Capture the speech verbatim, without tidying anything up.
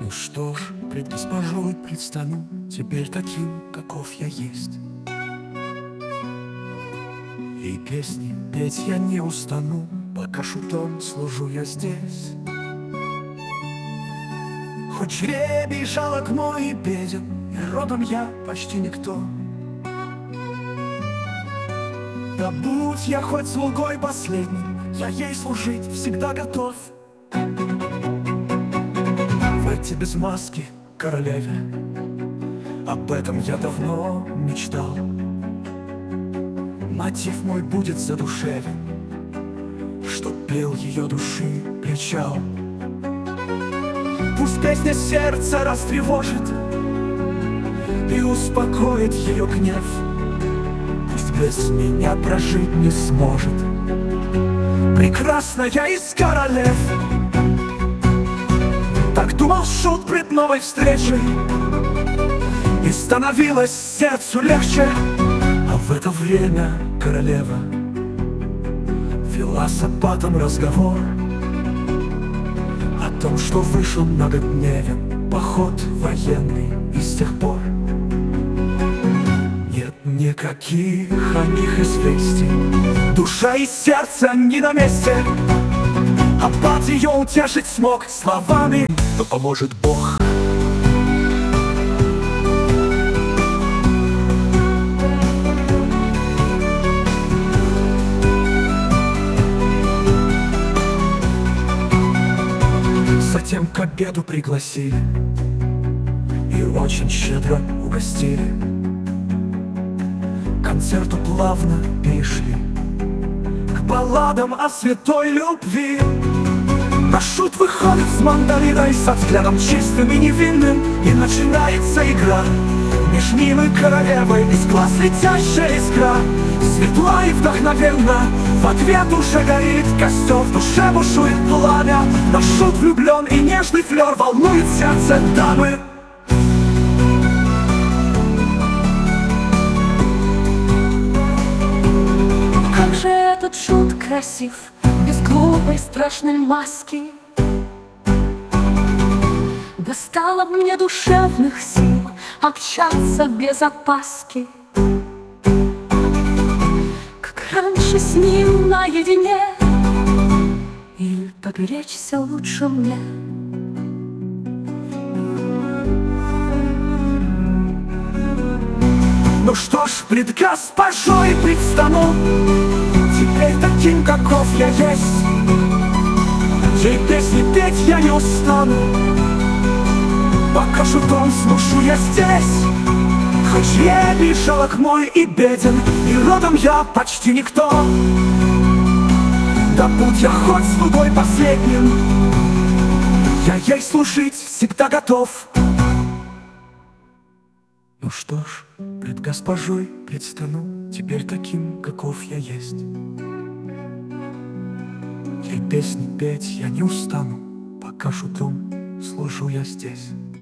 Ну что ж, пред госпожой предстану теперь таким, каков я есть. И песни петь я не устану, пока шутом служу я здесь. Хоть жребий жалок мой и беден, и родом я почти никто. Да будь я хоть слугой последним, я ей служить всегда готов. В эти без маски королеве об этом я давно мечтал. Мотив мой будет задушевен, чтоб пел ее души причал. Пусть песня сердца растревожит и успокоит ее гнев. Пусть без меня прожить не сможет прекрасная из королев. Так думал шут пред новой встречей, и становилось сердцу легче. А в это время королева вела с аббатом разговор о том, что вышел многодневен поход военный, и с тех пор нет никаких о них известий. Душа и сердце не на месте. Аббат ее утешить смог словами, но поможет Бог. Затем к обеду пригласили и очень щедро угостили. К концерту плавно перешли к балладам о святой любви. Наш шут выходит с мандолиной, со взглядом чистым и невинным, и начинается игра. Меж ним и королевой из глаз летящая искра. Светла и вдохновенно в ответ уже горит костер, в душе бушует пламя. Наш шут влюблен, и нежный флер волнует сердце дамы. Как же этот шут красив, без глупой страшной маски. Достало мне душевных сил общаться без опаски. Как раньше с ним наедине, или поберечься лучше мне. Ну что ж, пред госпожой предстану теперь таким, каков я есть. Ей песни петь я не устану, пока шутом слушаю я здесь. Хоть жребий жалок мой и беден, и родом я почти никто. Да будь я хоть слугой последним, я ей служить всегда готов. Ну что ж, пред госпожой предстану теперь таким, каков я есть. Ей песни петь я не устану, пока шутом служу я здесь.